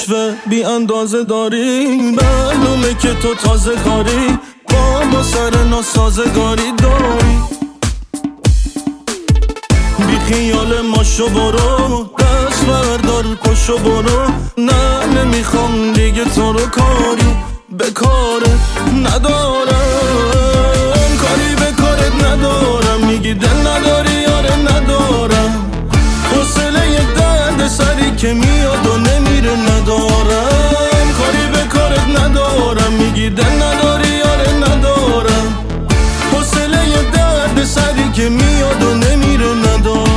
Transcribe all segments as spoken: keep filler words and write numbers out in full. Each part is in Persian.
رشوه بی اندازه داری، معلومه که تو تازه کاری، با ما سر ناسازگاری داری. بی خیال ماشو برو، دست بردار پشو برو، نه نمیخوام دیگه تو رو، کاری به کارت ندارم، کاری به کارت ندارم. میگی دل نداری، یاره ندارم، حوصله یه درد سری که میاد و نمیره ندارم، کاری به کارت ندارم. میگی دل نداری، یاره ندارم، حوصله یه درد سری که میاد و نمیره ندارم.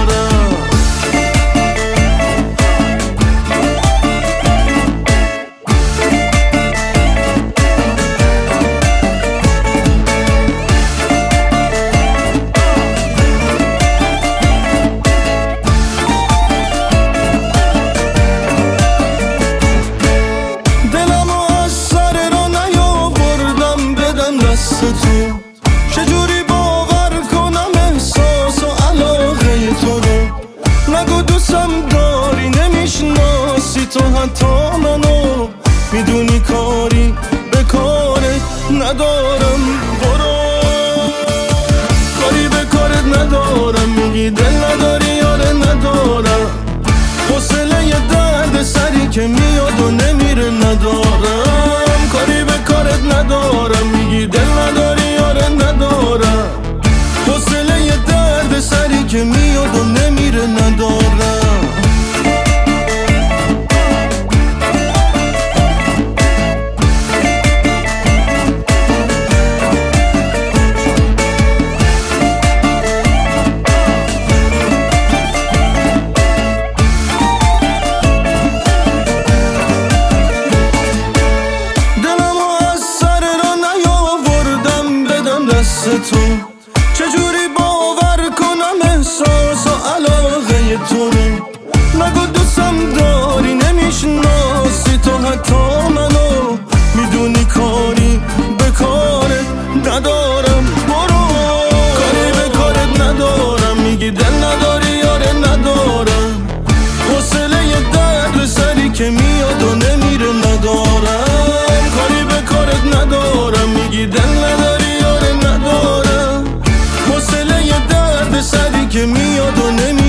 چجوری باور کنم احساس و علاقه تو رو؟ نگو دوستم داری، نمیشناسی تو حتی منو، میدونی کاری به کارت ندارم، برو کاری به کارت ندارم. میگی دل نداری، یاره ندارم، حوصله یه درد سری که میاد و نمیره ندارم، کاری به کارت ندارم. میگی دل نداری، یاره ندارم، حوصله یه درد سری که میاد و نمیره ندارم. تو چجوری باور کنم احساس و علاقه تو رو؟ نگو دوستم داری، نمیشناسی تو حتی منو، میدونی کاری به کارت ندارم، برو کاری به کارت ندارم. میگی دل نداری، یاره ندارم، حوصله یه درد سری که میاد و نمیره ندارم، کاری به کارت ندارم. میگی دل نداری، یاره ندارم، حوصله یه درد سری که میاد و نمیره